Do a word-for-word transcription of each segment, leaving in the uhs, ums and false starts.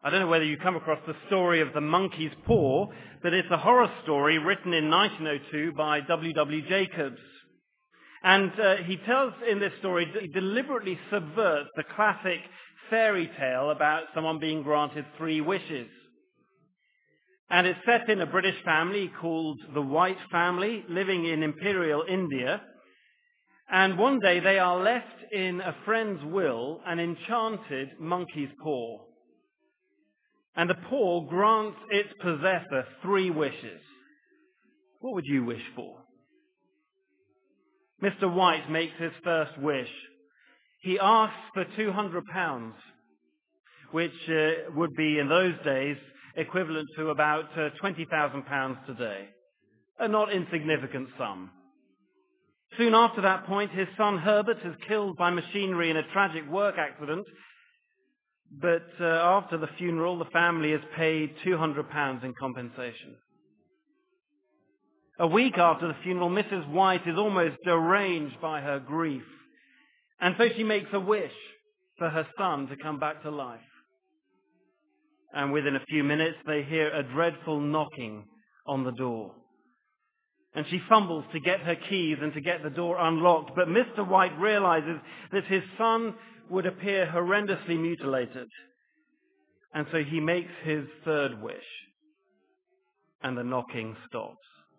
I don't know whether you come across the story of the monkey's paw, but it's a horror story written in nineteen oh two by W W Jacobs. And uh, he tells in this story, he deliberately subverts the classic fairy tale about someone being granted three wishes. And it's set in a British family called the White family, living in imperial India. And one day they are left in a friend's will an enchanted monkey's paw. And the paw grants its possessor three wishes. What would you wish for? Mister White makes his first wish. He asks for two hundred pounds, which uh, would be in those days equivalent to about uh, twenty thousand pounds today. A not insignificant sum. Soon after that point, his son Herbert is killed by machinery in a tragic work accident. But uh, after the funeral, the family is paid two hundred pounds in compensation. A week after the funeral, Missus White is almost deranged by her grief. And so she makes a wish for her son to come back to life. And within a few minutes, they hear a dreadful knocking on the door. And she fumbles to get her keys and to get the door unlocked. But Mister White realizes that his son would appear horrendously mutilated. And so he makes his third wish. And the knocking stops.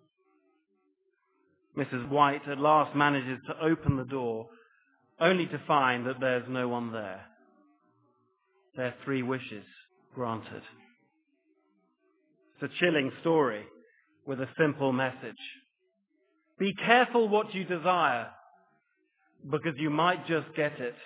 Missus White at last manages to open the door, only to find that there's no one there. Their three wishes granted. It's a chilling story with a simple message. Be careful what you desire, because you might just get it.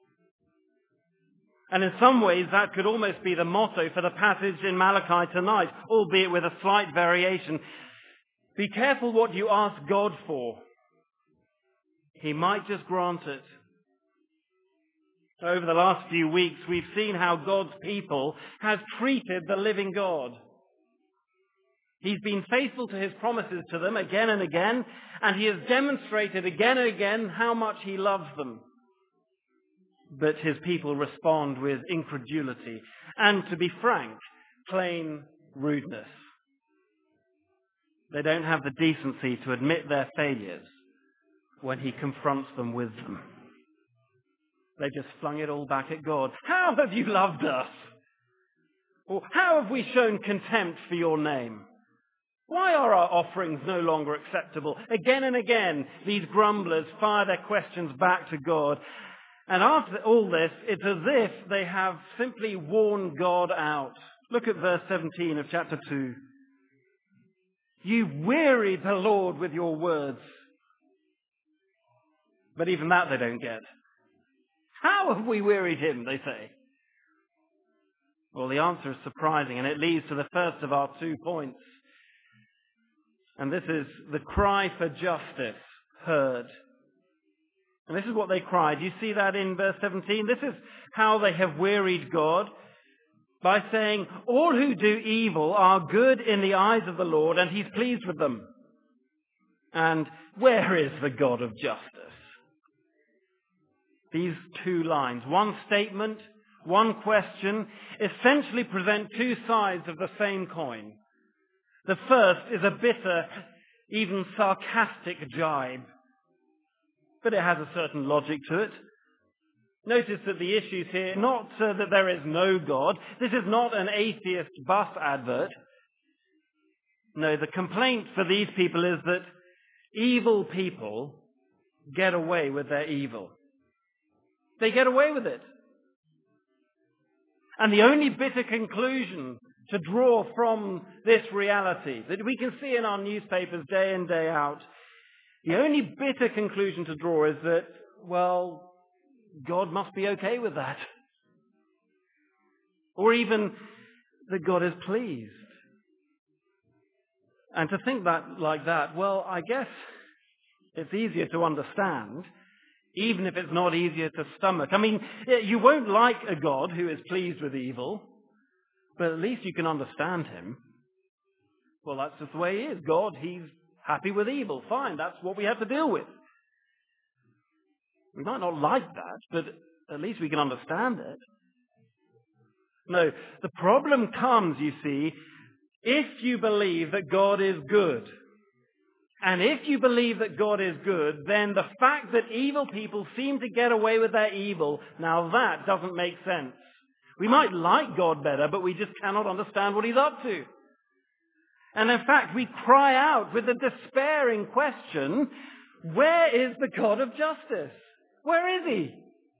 And in some ways, that could almost be the motto for the passage in Malachi tonight, albeit with a slight variation. Be careful what you ask God for. He might just grant it. Over the last few weeks, we've seen how God's people has treated the living God. He's been faithful to his promises to them again and again, and he has demonstrated again and again how much he loves them. But his people respond with incredulity and, to be frank, plain rudeness. They don't have the decency to admit their failures when he confronts them with them. They just flung it all back at God. How have you loved us? Or how have we shown contempt for your name? Why are our offerings no longer acceptable? Again and again, these grumblers fire their questions back to God. And after all this, it's as if they have simply worn God out. Look at verse seventeen of chapter two. You wearied the Lord with your words. But even that they don't get. How have we wearied him, they say? Well, the answer is surprising, and it leads to the first of our two points. And this is the cry for justice heard. And this is what they cried. You see that in verse seventeen? This is how they have wearied God, by saying, all who do evil are good in the eyes of the Lord, and he's pleased with them. And where is the God of justice? These two lines, one statement, one question, essentially present two sides of the same coin. The first is a bitter, even sarcastic jibe, but it has a certain logic to it. Notice that the issues here, not uh, that there is no God. This is not an atheist bus advert. No, the complaint for these people is that evil people get away with their evil. They get away with it. And the only bitter conclusion to draw from this reality that we can see in our newspapers day in, day out, the only bitter conclusion to draw is that, well, God must be okay with that. Or even that God is pleased. And to think that like that, well, I guess it's easier to understand, even if it's not easier to stomach. I mean, you won't like a God who is pleased with evil, but at least you can understand him. Well, that's just the way he is. God, he's happy with evil. Fine, that's what we have to deal with. We might not like that, but at least we can understand it. No, the problem comes, you see, if you believe that God is good. And if you believe that God is good, then the fact that evil people seem to get away with their evil, now that doesn't make sense. We might like God better, but we just cannot understand what he's up to. And in fact, we cry out with a despairing question, where is the God of justice? Where is he?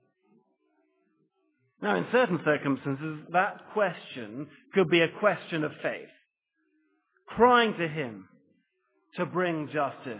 Now, in certain circumstances, that question could be a question of faith, crying to him to bring justice.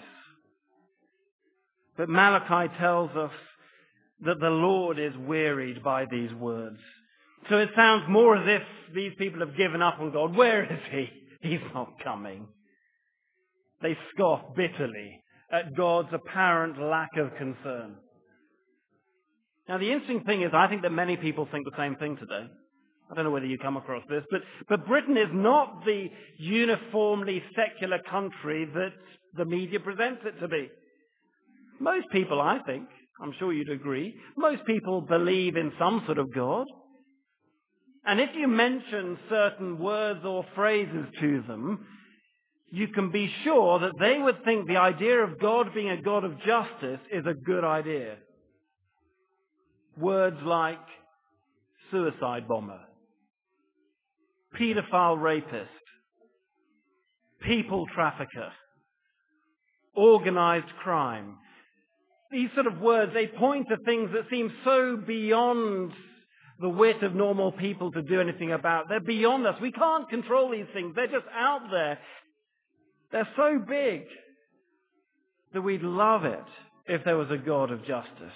But Malachi tells us that the Lord is wearied by these words. So it sounds more as if these people have given up on God. Where is he? He's not coming. They scoff bitterly at God's apparent lack of concern. Now, the interesting thing is, I think that many people think the same thing today. I don't know whether you come across this, but, but Britain is not the uniformly secular country that the media presents it to be. Most people, I think, I'm sure you'd agree, most people believe in some sort of God. And if you mention certain words or phrases to them, you can be sure that they would think the idea of God being a God of justice is a good idea. Words like suicide bomber, paedophile rapist, people trafficker, organized crime. These sort of words, they point to things that seem so beyond the wit of normal people to do anything about. They're beyond us. We can't control these things. They're just out there. They're so big that we'd love it if there was a God of justice.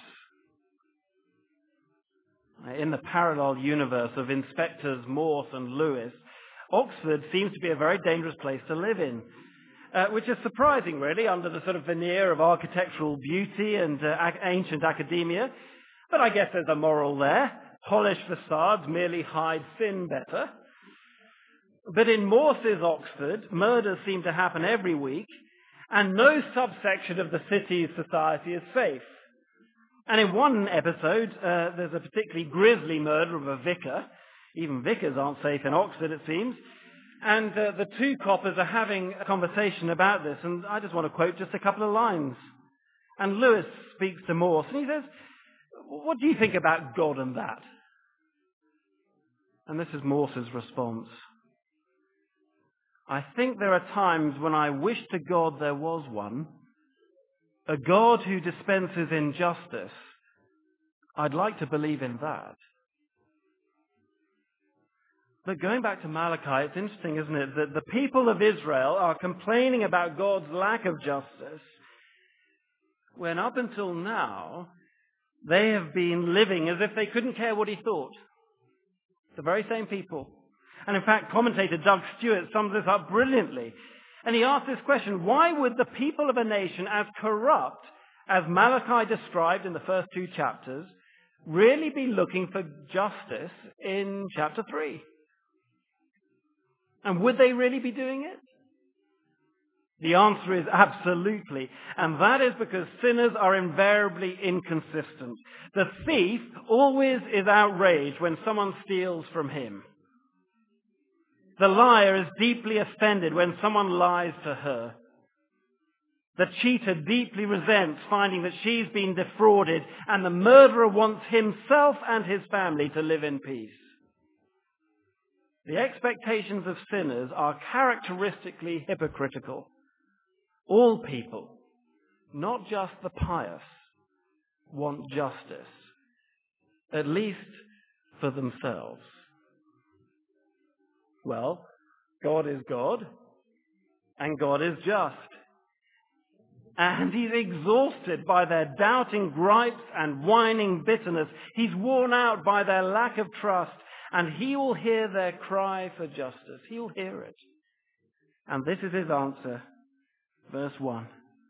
In the parallel universe of Inspectors Morse and Lewis, Oxford seems to be a very dangerous place to live in, uh, which is surprising, really, under the sort of veneer of architectural beauty and uh, ac- ancient academia. But I guess there's a moral there. Polished facades merely hide sin better. But in Morse's Oxford, murders seem to happen every week, and no subsection of the city's society is safe. And in one episode, uh, there's a particularly grisly murder of a vicar. Even vicars aren't safe in Oxford, it seems. And uh, the two coppers are having a conversation about this, and I just want to quote just a couple of lines. And Lewis speaks to Morse, and he says, "What do you think about God and that?" And this is Morse's response. "I think there are times when I wish to God there was one, a God who dispenses injustice. I'd like to believe in that." But going back to Malachi, it's interesting, isn't it, that the people of Israel are complaining about God's lack of justice, when up until now, they have been living as if they couldn't care what he thought. The very same people. And in fact, commentator Doug Stewart sums this up brilliantly. And he asks this question: why would the people of a nation as corrupt as Malachi described in the first two chapters really be looking for justice in chapter three? And would they really be doing it? The answer is absolutely. And that is because sinners are invariably inconsistent. The thief always is outraged when someone steals from him. The liar is deeply offended when someone lies to her. The cheater deeply resents finding that she's been defrauded, and the murderer wants himself and his family to live in peace. The expectations of sinners are characteristically hypocritical. All people, not just the pious, want justice, at least for themselves. Well, God is God, and God is just. And he's exhausted by their doubting gripes and whining bitterness. He's worn out by their lack of trust, and he will hear their cry for justice. He'll hear it. And this is his answer. Verse one.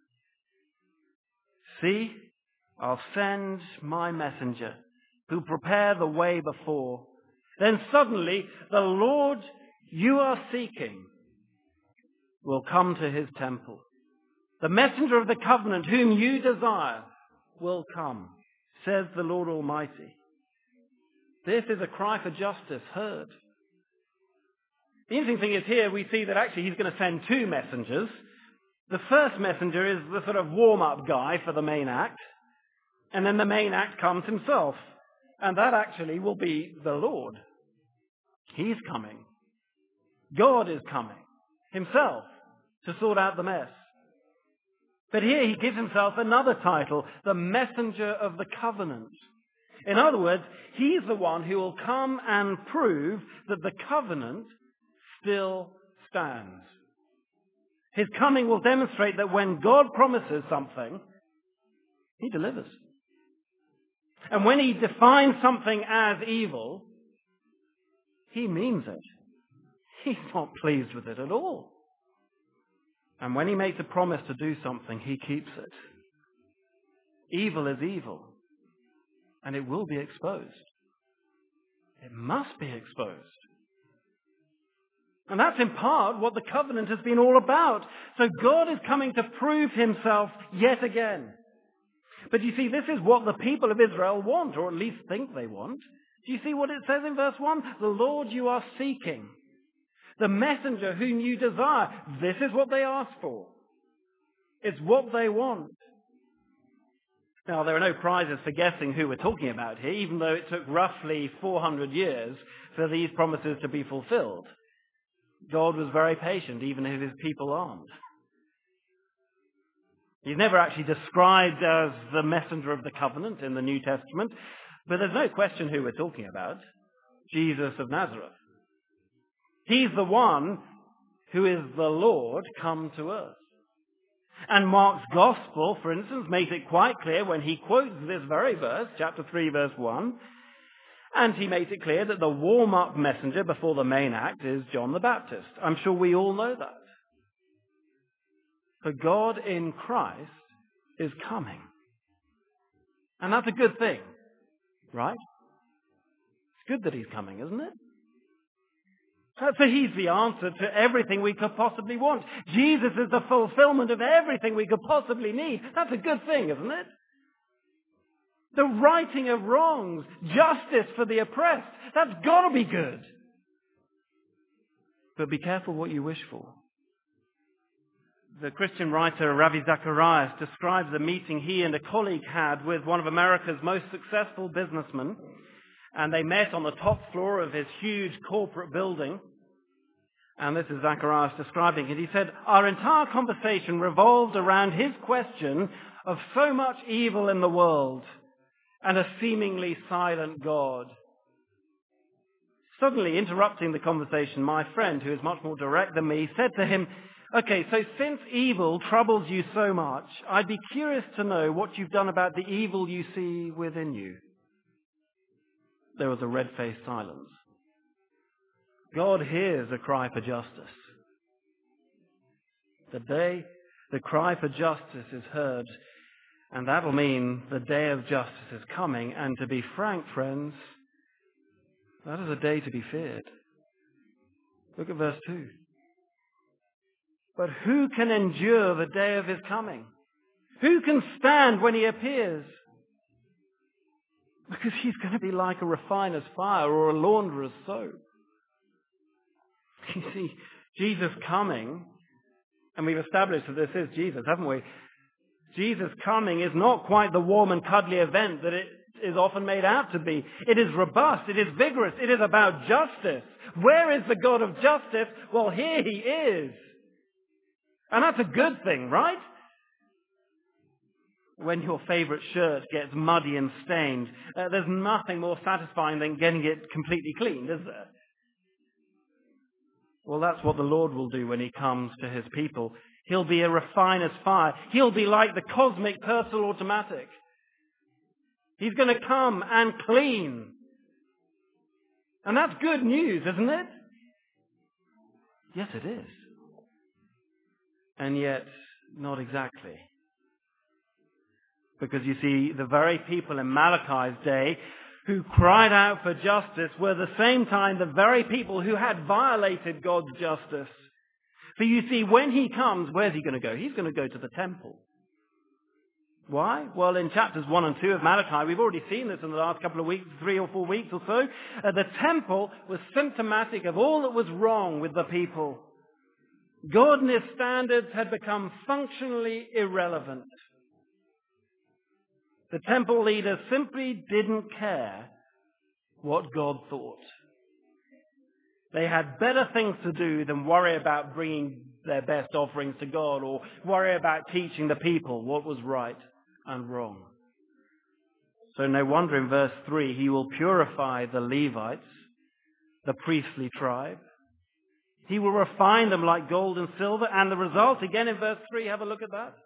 "See, I'll send my messenger, who'll prepare the way before. Then suddenly the Lord you are seeking will come to his temple. The messenger of the covenant whom you desire will come, says the Lord Almighty. This is a cry for justice heard. The interesting thing is here we see that actually he's going to send two messengers. The first messenger is the sort of warm-up guy for the main act. And then the main act comes himself. And that actually will be the Lord. He's coming. God is coming himself to sort out the mess. But here he gives himself another title, the messenger of the covenant. In other words, he's the one who will come and prove that the covenant still stands. His coming will demonstrate that when God promises something, he delivers. And when he defines something as evil, he means it. He's not pleased with it at all. And when he makes a promise to do something, he keeps it. Evil is evil. And it will be exposed. It must be exposed. And that's in part what the covenant has been all about. So God is coming to prove himself yet again. But you see, this is what the people of Israel want, or at least think they want. Do you see what it says in verse one? The Lord you are seeking, the messenger whom you desire. This is what they ask for. It's what they want. Now, there are no prizes for guessing who we're talking about here, even though it took roughly four hundred years for these promises to be fulfilled. God was very patient, even if his people aren't. He's never actually described as the messenger of the covenant in the New Testament, but there's no question who we're talking about. Jesus of Nazareth. He's the one who is the Lord come to earth. And Mark's Gospel, for instance, makes it quite clear when he quotes this very verse, chapter three, verse one, and he makes it clear that the warm-up messenger before the main act is John the Baptist. I'm sure we all know that. For God in Christ is coming. And that's a good thing, right? It's good that he's coming, isn't it? So he's the answer to everything we could possibly want. Jesus is the fulfillment of everything we could possibly need. That's a good thing, isn't it? The righting of wrongs, justice for the oppressed, that's got to be good. But be careful what you wish for. The Christian writer Ravi Zacharias describes a meeting he and a colleague had with one of America's most successful businessmen. And they met on the top floor of his huge corporate building. And this is Zacharias describing it. He said, our entire conversation revolved around his question of so much evil in the world and a seemingly silent God. Suddenly interrupting the conversation, my friend, who is much more direct than me, said to him, okay, so since evil troubles you so much, I'd be curious to know what you've done about the evil you see within you. There was a red-faced silence. God hears a cry for justice. The day the cry for justice is heard, and that'll mean the day of justice is coming, and to be frank, friends, that is a day to be feared. Look at verse two. But who can endure the day of his coming? Who can stand when he appears? Because he's going to be like a refiner's fire or a launderer's soap. You see, Jesus coming, and we've established that this is Jesus, haven't we? Jesus coming is not quite the warm and cuddly event that it is often made out to be. It is robust, it is vigorous, it is about justice. Where is the God of justice? Well, here he is. And that's a good thing, right? When your favorite shirt gets muddy and stained, uh, there's nothing more satisfying than getting it completely cleaned, is there? Well, that's what the Lord will do when he comes to his people. He'll be a refiner's fire. He'll be like the cosmic Purcell automatic. He's going to come and clean. And that's good news, isn't it? Yes, it is. And yet, not exactly. Because you see, the very people in Malachi's day who cried out for justice were at the same time the very people who had violated God's justice. For you see, when he comes, where's he going to go? He's going to go to the temple. Why? Well, in chapters one and two of Malachi, we've already seen this in the last couple of weeks, three or four weeks or so. Uh, the temple was symptomatic of all that was wrong with the people. God and his standards had become functionally irrelevant. The temple leaders simply didn't care what God thought. They had better things to do than worry about bringing their best offerings to God or worry about teaching the people what was right and wrong. So no wonder in verse three, he will purify the Levites, the priestly tribe. He will refine them like gold and silver. And the result, again in verse three, have a look at that.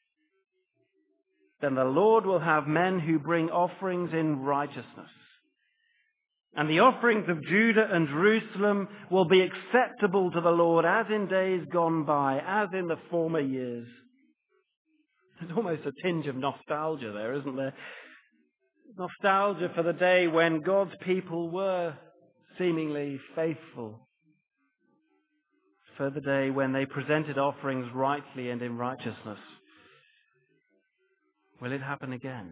Then the Lord will have men who bring offerings in righteousness. And the offerings of Judah and Jerusalem will be acceptable to the Lord as in days gone by, as in the former years. There's almost a tinge of nostalgia there, isn't there? Nostalgia for the day when God's people were seemingly faithful. For the day when they presented offerings rightly and in righteousness. Will it happen again?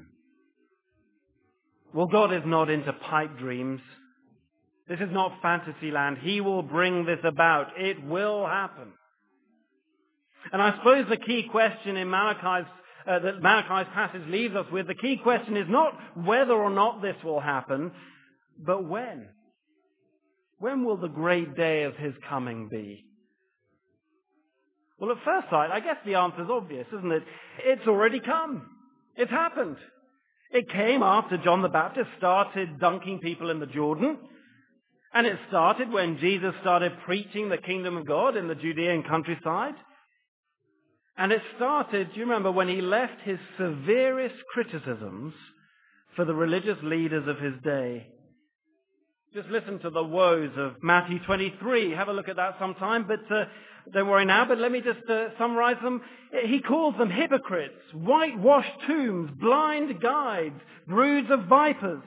Well, God is not into pipe dreams. This is not fantasy land. He will bring this about. It will happen. And I suppose the key question in Malachi's, uh, that Malachi's passage leaves us with, the key question is not whether or not this will happen, but when. When will the great day of his coming be? Well, at first sight, I guess the answer is obvious, isn't it? It's already come. It's happened. It came after John the Baptist started dunking people in the Jordan. And it started when Jesus started preaching the kingdom of God in the Judean countryside. And it started, do you remember, when he left his severest criticisms for the religious leaders of his day. Just listen to the woes of Matthew twenty-three. Have a look at that sometime. But uh, don't worry now, but let me just uh, summarize them. He calls them hypocrites, whitewashed tombs, blind guides, broods of vipers.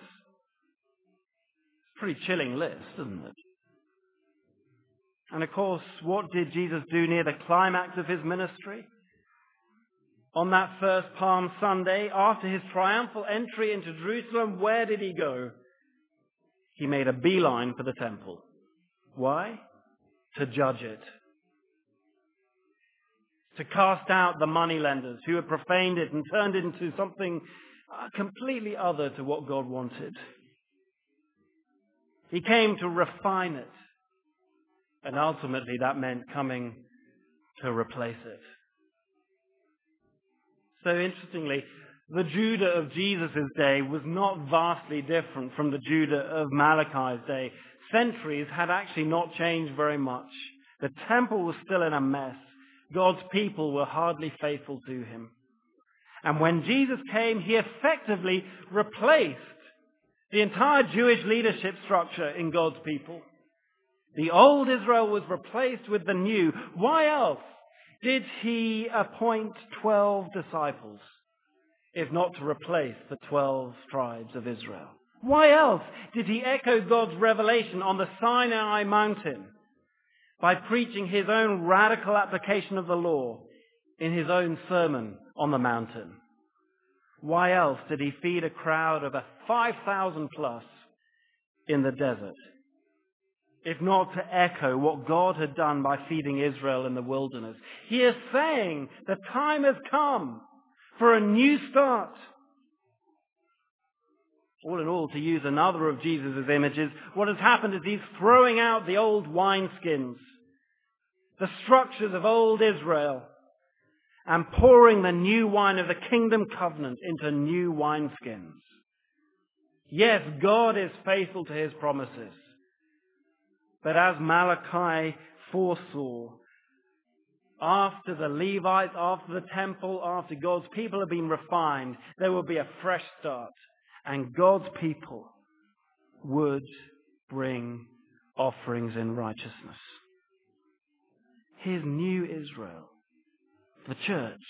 Pretty chilling list, isn't it? And of course, what did Jesus do near the climax of his ministry? On that first Palm Sunday, after his triumphal entry into Jerusalem, where did he go? He made a beeline for the temple. Why? To judge it. To cast out the moneylenders who had profaned it and turned it into something completely other to what God wanted. He came to refine it. And ultimately that meant coming to replace it. So interestingly, the Judah of Jesus' day was not vastly different from the Judah of Malachi's day. Centuries had actually not changed very much. The temple was still in a mess. God's people were hardly faithful to him. And when Jesus came, he effectively replaced the entire Jewish leadership structure in God's people. The old Israel was replaced with the new. Why else did he appoint twelve disciples, if not to replace the twelve tribes of Israel? Why else did he echo God's revelation on the Sinai mountain by preaching his own radical application of the law in his own sermon on the mountain? Why else did he feed a crowd of a five thousand plus in the desert, if not to echo what God had done by feeding Israel in the wilderness? He is saying the time has come for a new start. All in all, to use another of Jesus' images, what has happened is he's throwing out the old wineskins, the structures of old Israel, and pouring the new wine of the kingdom covenant into new wineskins. Yes, God is faithful to his promises. But as Malachi foresaw, after the Levites, after the temple, after God's people have been refined, there will be a fresh start. And God's people would bring offerings in righteousness. His new Israel, the church,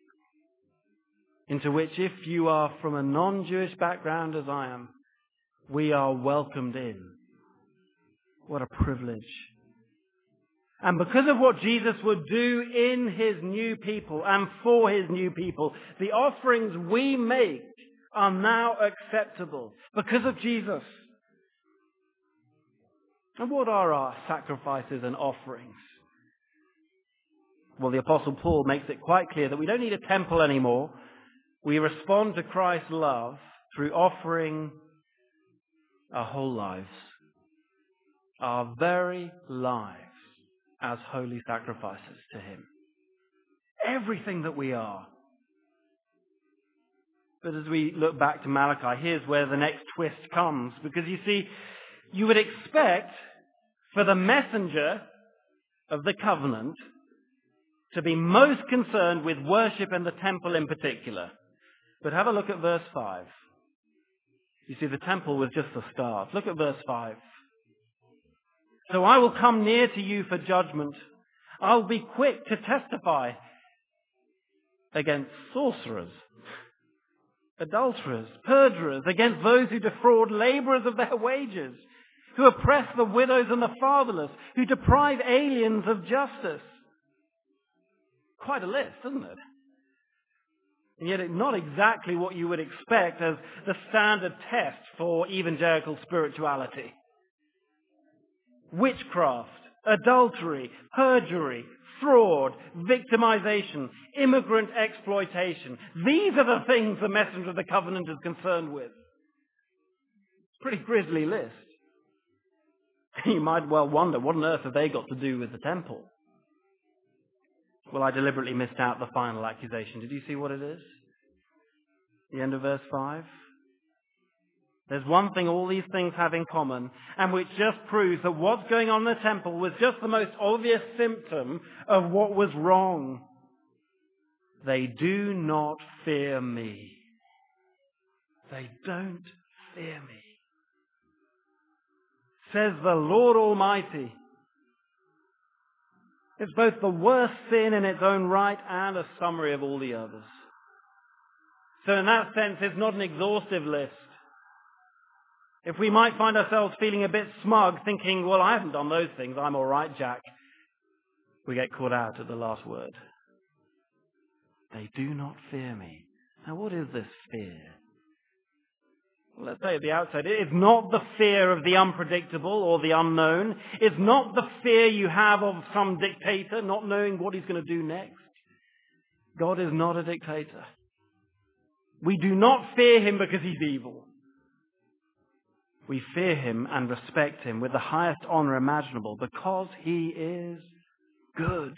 into which, if you are from a non-Jewish background as I am, we are welcomed in. What a privilege. And because of what Jesus would do in his new people and for his new people, the offerings we make are now acceptable because of Jesus. And what are our sacrifices and offerings? Well, the Apostle Paul makes it quite clear that we don't need a temple anymore. We respond to Christ's love through offering our whole lives, our very lives, as holy sacrifices to him. Everything that we are. But as we look back to Malachi, here's where the next twist comes. Because you see, you would expect for the messenger of the covenant to be most concerned with worship and the temple in particular. But have a look at verse five. You see, the temple was just the start. Look at verse five. So I will come near to you for judgment. I'll be quick to testify against sorcerers, adulterers, perjurers, against those who defraud laborers of their wages, who oppress the widows and the fatherless, who deprive aliens of justice. Quite a list, isn't it? And yet it's not exactly what you would expect as the standard test for evangelical spirituality. Witchcraft, adultery, perjury, fraud, victimization, immigrant exploitation. These are the things the messenger of the covenant is concerned with. It's a pretty grisly list. You might well wonder, what on earth have they got to do with the temple? Well, I deliberately missed out the final accusation. Did you see what it is? The end of verse five. There's one thing all these things have in common, and which just proves that what's going on in the temple was just the most obvious symptom of what was wrong. They do not fear me. They don't fear me. Says the Lord Almighty. It's both the worst sin in its own right and a summary of all the others. So in that sense, it's not an exhaustive list. If we might find ourselves feeling a bit smug, thinking, well, I haven't done those things, I'm all right, Jack, we get caught out at the last word. They do not fear me. Now, what is this fear? Well, let's say at the outset, it's not the fear of the unpredictable or the unknown. It's not the fear you have of some dictator not knowing what he's going to do next. God is not a dictator. We do not fear him because he's evil. We fear him and respect him with the highest honor imaginable because he is good.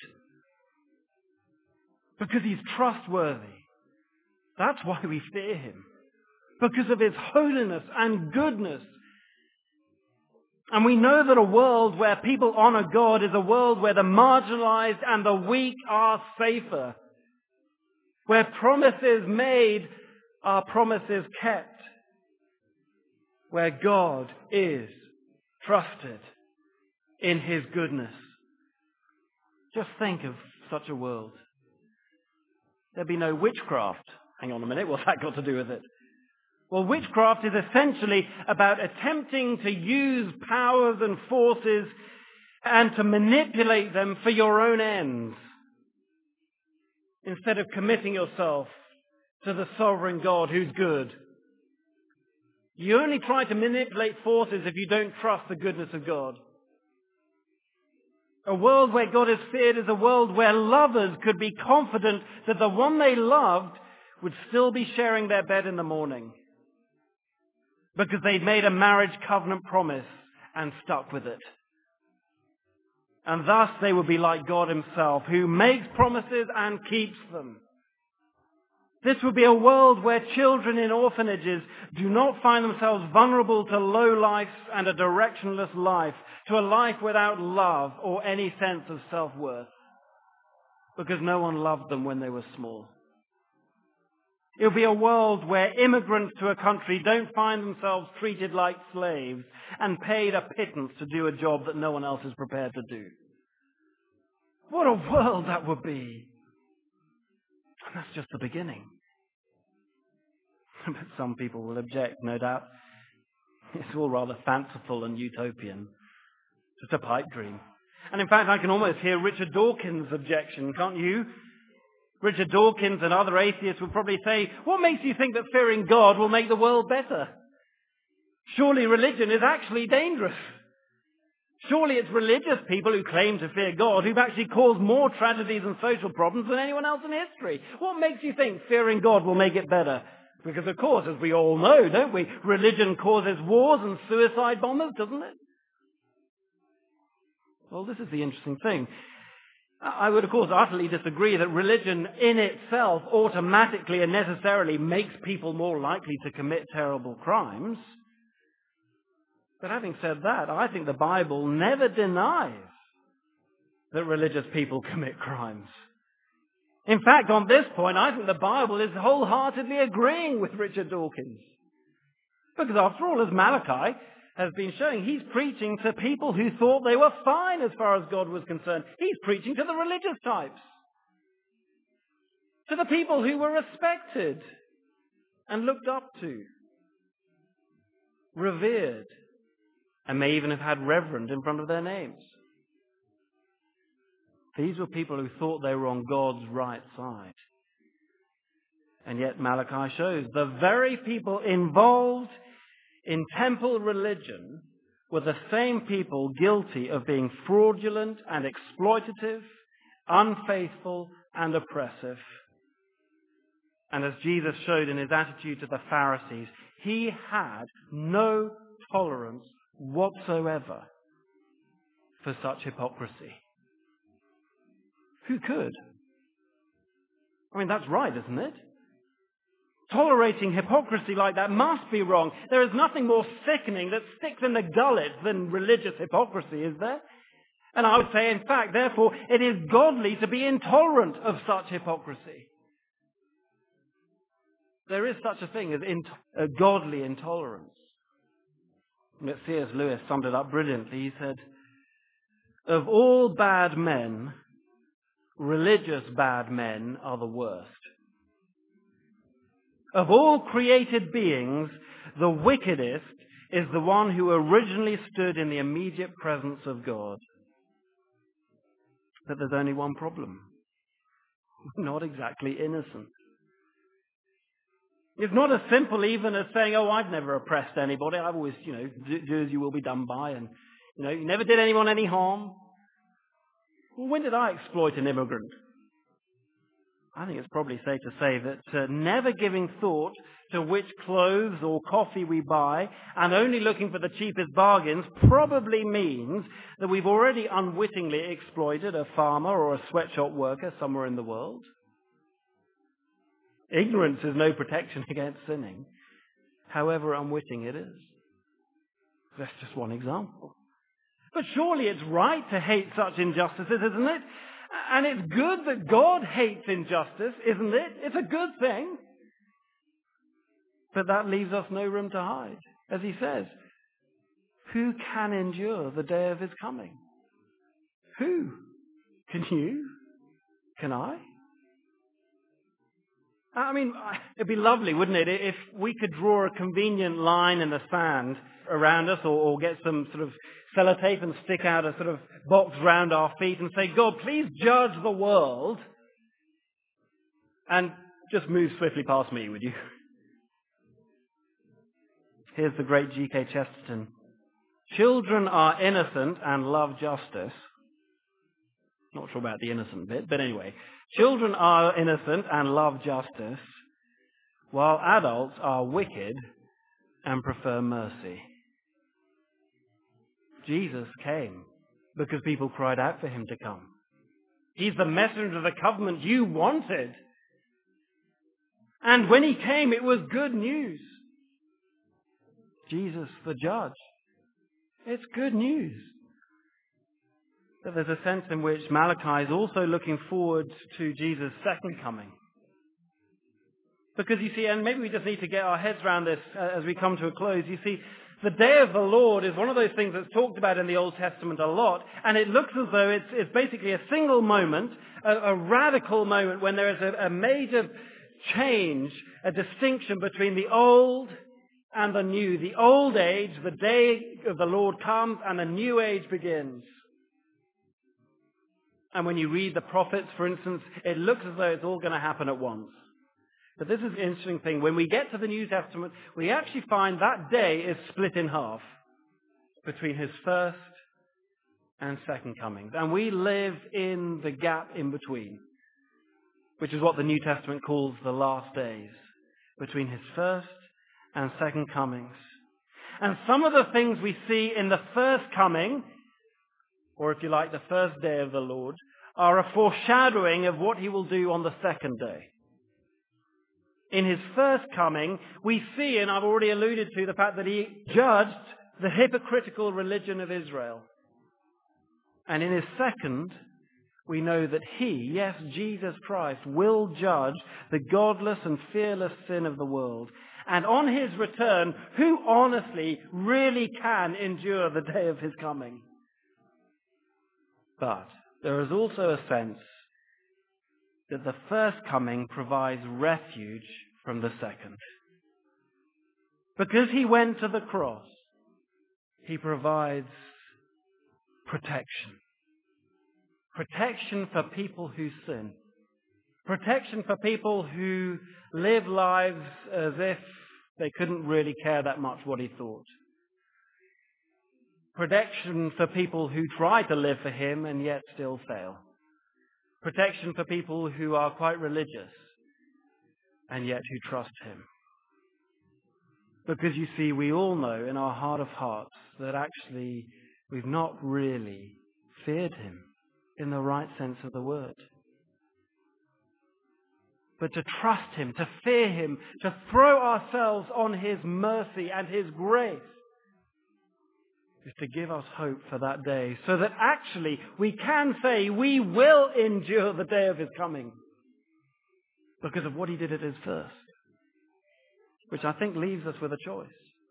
Because he's trustworthy. That's why we fear him. Because of his holiness and goodness. And we know that a world where people honor God is a world where the marginalized and the weak are safer. Where promises made are promises kept. Where God is trusted in his goodness. Just think of such a world. There'd be no witchcraft. Hang on a minute, what's that got to do with it? Well, witchcraft is essentially about attempting to use powers and forces and to manipulate them for your own ends, instead of committing yourself to the sovereign God who's good. You only try to manipulate forces if you don't trust the goodness of God. A world where God is feared is a world where lovers could be confident that the one they loved would still be sharing their bed in the morning. Because they'd made a marriage covenant promise and stuck with it. And thus they would be like God himself, who makes promises and keeps them. This would be a world where children in orphanages do not find themselves vulnerable to low life and a directionless life, to a life without love or any sense of self-worth, because no one loved them when they were small. It will be a world where immigrants to a country don't find themselves treated like slaves and paid a pittance to do a job that no one else is prepared to do. What a world that would be! And that's just the beginning. But some people will object, no doubt. It's all rather fanciful and utopian. Just a pipe dream. And in fact, I can almost hear Richard Dawkins' objection, can't you? Richard Dawkins and other atheists would probably say, what makes you think that fearing God will make the world better? Surely religion is actually dangerous. Surely it's religious people who claim to fear God who've actually caused more tragedies and social problems than anyone else in history. What makes you think fearing God will make it better? Because of course, as we all know, don't we, religion causes wars and suicide bombers, doesn't it? Well, this is the interesting thing. I would, of course, utterly disagree that religion in itself automatically and necessarily makes people more likely to commit terrible crimes. But having said that, I think the Bible never denies that religious people commit crimes. In fact, on this point, I think the Bible is wholeheartedly agreeing with Richard Dawkins. Because after all, as Malachi has been showing, he's preaching to people who thought they were fine as far as God was concerned. He's preaching to the religious types. To the people who were respected and looked up to, revered, and may even have had reverend in front of their names. These were people who thought they were on God's right side. And yet Malachi shows the very people involved in temple religion were the same people guilty of being fraudulent and exploitative, unfaithful and oppressive. And as Jesus showed in his attitude to the Pharisees, he had no tolerance whatsoever for such hypocrisy. Who could? I mean, that's right, isn't it? Tolerating hypocrisy like that must be wrong. There is nothing more sickening that sticks in the gullet than religious hypocrisy, is there? And I would say, in fact, therefore, it is godly to be intolerant of such hypocrisy. There is such a thing as in, a godly intolerance. C S Lewis summed it up brilliantly. He said, of all bad men, religious bad men are the worst. Of all created beings, the wickedest is the one who originally stood in the immediate presence of God. But there's only one problem. Not exactly innocent. It's not as simple even as saying, oh, I've never oppressed anybody. I've always, you know, do, do as you will be done by. And, you know, you never did anyone any harm. Well, when did I exploit an immigrant? I think it's probably safe to say that uh, never giving thought to which clothes or coffee we buy and only looking for the cheapest bargains probably means that we've already unwittingly exploited a farmer or a sweatshop worker somewhere in the world. Ignorance is no protection against sinning, however unwitting it is. That's just one example. But surely it's right to hate such injustices, isn't it? And it's good that God hates injustice, isn't it? It's a good thing. But that leaves us no room to hide. As he says, who can endure the day of his coming? Who? Can you? Can I? I mean, it'd be lovely, wouldn't it, if we could draw a convenient line in the sand around us, or, or get some sort of sellotape and stick out a sort of box round our feet and say, God, please judge the world, and just move swiftly past me, would you? Here's the great G K Chesterton. Children are innocent and love justice. Not sure about the innocent bit, but anyway. Children are innocent and love justice, while adults are wicked and prefer mercy. Jesus came because people cried out for him to come. He's the messenger of the covenant you wanted. And when he came, it was good news. Jesus, the judge. It's good news. But there's a sense in which Malachi is also looking forward to Jesus' second coming. Because you see, and maybe we just need to get our heads around this as we come to a close. You see, the day of the Lord is one of those things that's talked about in the Old Testament a lot, and it looks as though it's, it's basically a single moment, a, a radical moment when there is a, a major change, a distinction between the old and the new. The old age, the day of the Lord comes, and the new age begins. And when you read the prophets, for instance, it looks as though it's all going to happen at once. But this is an interesting thing. When we get to the New Testament, we actually find that day is split in half between his first and second comings. And we live in the gap in between, which is what the New Testament calls the last days, between his first and second comings. And some of the things we see in the first coming, or if you like, the first day of the Lord, are a foreshadowing of what he will do on the second day. In his first coming, we see, and I've already alluded to, the fact that he judged the hypocritical religion of Israel. And in his second, we know that he, yes, Jesus Christ, will judge the godless and fearless sin of the world. And on his return, who honestly really can endure the day of his coming? But there is also a sense that the first coming provides refuge from the second. Because he went to the cross, he provides protection. Protection for people who sin. Protection for people who live lives as if they couldn't really care that much what he thought. Protection for people who try to live for him and yet still fail. Protection for people who are quite religious and yet who trust him. Because you see, we all know in our heart of hearts that actually we've not really feared him in the right sense of the word. But to trust him, to fear him, to throw ourselves on his mercy and his grace is to give us hope for that day, so that actually we can say we will endure the day of his coming because of what he did at his first, which I think leaves us with a choice.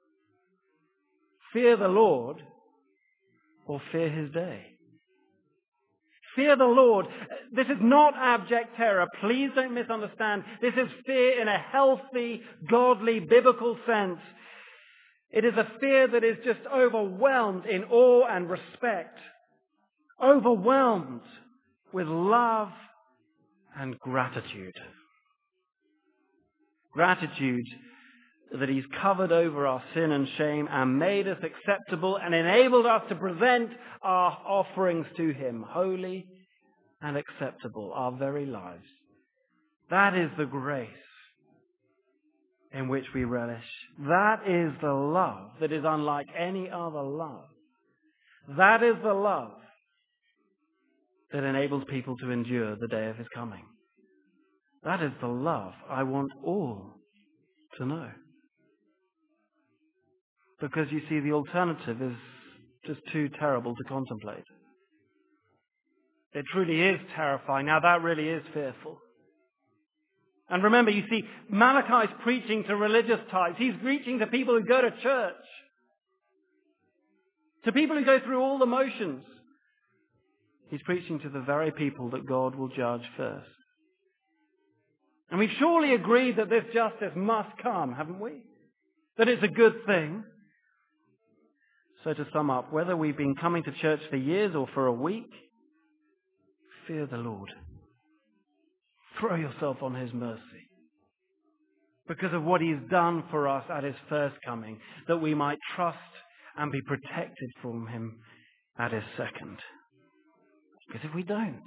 Fear the Lord or fear his day. Fear the Lord. This is not abject terror. Please don't misunderstand. This is fear in a healthy, godly, biblical sense. It is a fear that is just overwhelmed in awe and respect. Overwhelmed with love and gratitude. Gratitude that he's covered over our sin and shame and made us acceptable and enabled us to present our offerings to him, holy and acceptable, our very lives. That is the grace in which we relish. That is the love that is unlike any other love. That is the love that enables people to endure the day of his coming. That is the love I want all to know. Because you see, the alternative is just too terrible to contemplate. It truly is terrifying. Now that really is fearful. And remember, you see, Malachi's preaching to religious types. He's preaching to people who go to church. To people who go through all the motions. He's preaching to the very people that God will judge first. And we've surely agreed that this justice must come, haven't we? That it's a good thing. So to sum up, whether we've been coming to church for years or for a week, fear the Lord. Throw yourself on his mercy. Because of what he's done for us at his first coming, that we might trust and be protected from him at his second. Because if we don't,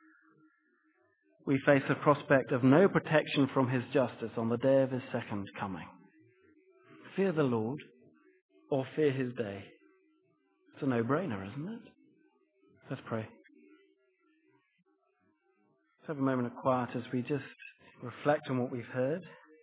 we face the prospect of no protection from his justice on the day of his second coming. Fear the Lord or fear his day. It's a no-brainer, isn't it? Let's pray. Let's have a moment of quiet as we just reflect on what we've heard.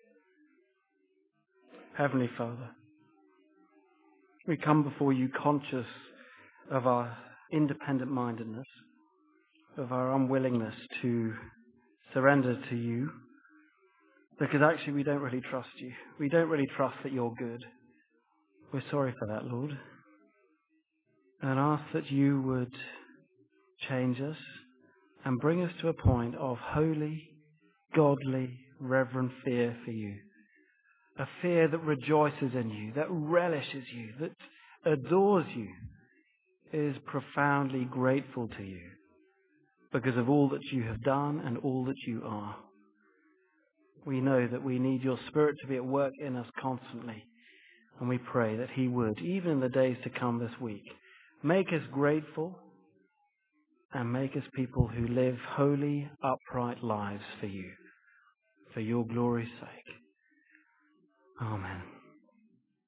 Heavenly Father, we come before you conscious of our independent-mindedness, of our unwillingness to surrender to you, because actually we don't really trust you. We don't really trust that you're good. We're sorry for that, Lord. And ask that you would change us and bring us to a point of holy, godly, reverent fear for you. A fear that rejoices in you, that relishes you, that adores you, is profoundly grateful to you. because of all that you have done and all that you are. We know that we need your Spirit to be at work in us constantly, and we pray that he would, even in the days to come this week, make us grateful and make us people who live holy, upright lives for you, for your glory's sake. Amen.